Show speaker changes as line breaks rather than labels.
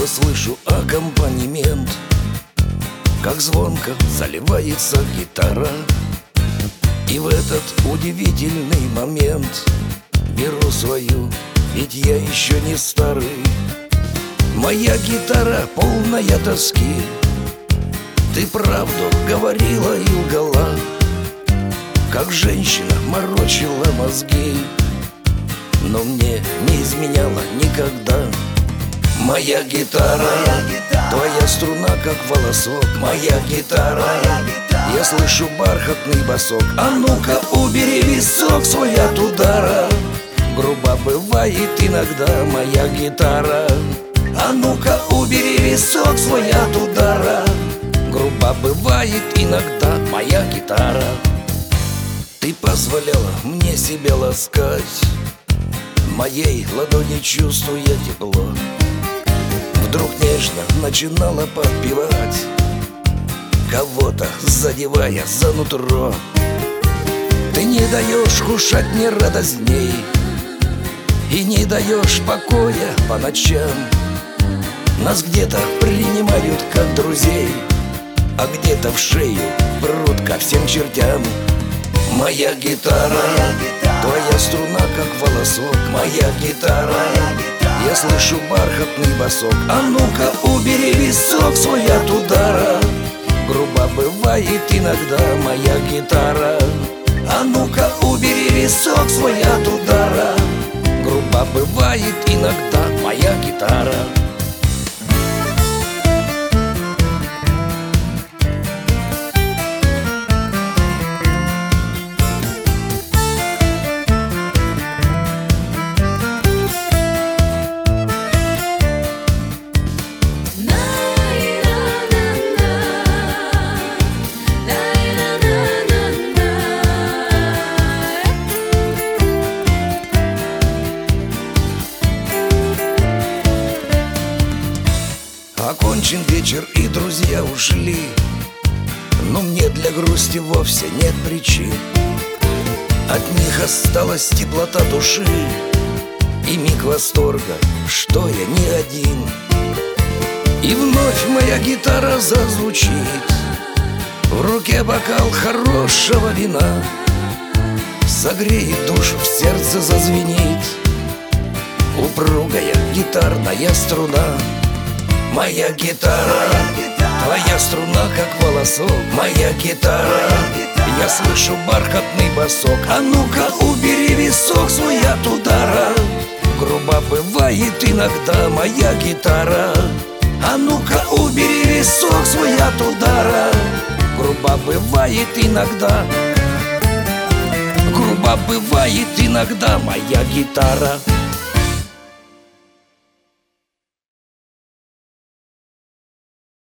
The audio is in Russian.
снова слышу аккомпанемент, как звонко заливается гитара. И в этот удивительный момент беру свою, ведь я еще не старый. Моя гитара полная тоски. Ты правду говорила и лгала, как женщина морочила мозги, но мне не изменяла никогда. Моя гитара, твоя струна как волосок. Моя гитара, я слышу бархатный босок. А ну-ка убери висок свой от удара. Грубо бывает иногда моя гитара. А ну-ка убери висок свой от удара. Грубо бывает иногда моя гитара. Ты позволяла мне себя ласкать, моей ладони чувствуя тепло. Вдруг нежно начинала подпевать, кого-то задевая за нутро. Ты не даешь кушать мне радостней и не даешь покоя по ночам. Нас где-то принимают как друзей, а где-то в шею прут ко всем чертям. Моя гитара, твоя струна как волосок. Моя гитара, я слышу бархатный босок. А ну-ка убери висок свой от удара. Грубо бывает иногда моя гитара. А ну-ка убери висок свой от удара. Грубо бывает иногда моя гитара. Окончен вечер и друзья ушли, но мне для грусти вовсе нет причин. От них осталась теплота души и миг восторга, что я не один. И вновь моя гитара зазвучит, в руке бокал хорошего вина, согреет душу, в сердце зазвенит упругая гитарная струна. Моя гитара, твоя струна как волосок. Моя гитара, я слышу бархатный босок. А ну-ка убери висок свой от удара. Грубо бывает иногда моя гитара. А ну-ка убери висок свой от удара. Грубо бывает иногда. Грубо бывает иногда моя гитара.